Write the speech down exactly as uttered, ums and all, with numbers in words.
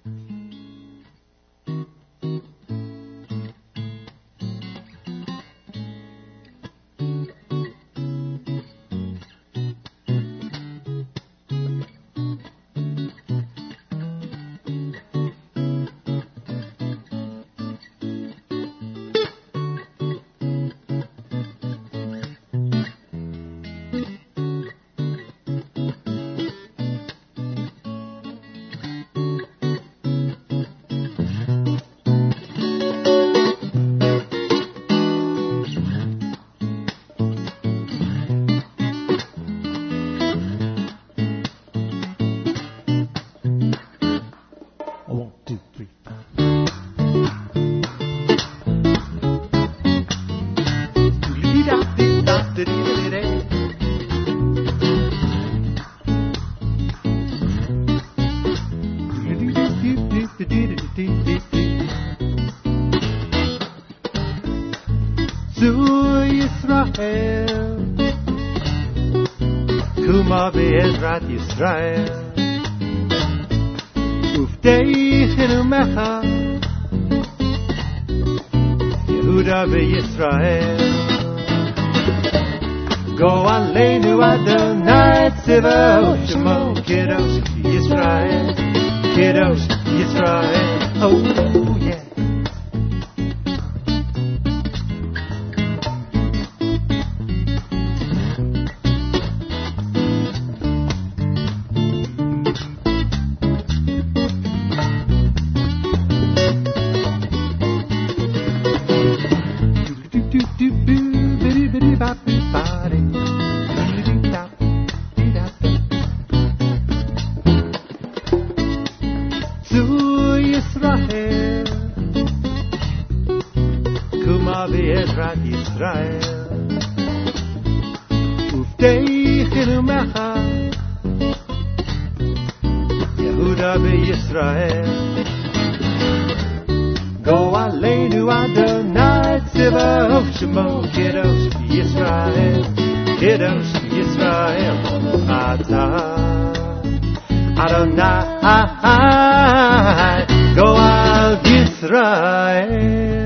Zu Yisrael, Kuma be'ezrat Yisrael, Ufdei chinumecha, Yehuda be'Yisrael. Go aleinu Adonai Tzivaot Shemo, Kiddush Yisrael, Kiddush Yisrael. Oh yeah. Kuma be'ezrat Yisrael, Ufdei chinumecha, Yehuda be'Yisrael. Go aleinu Adonai Tzivaot Shemo, Kiddush Yisrael, Kiddush Yisrael. Atah Adonai, go al Yisrael.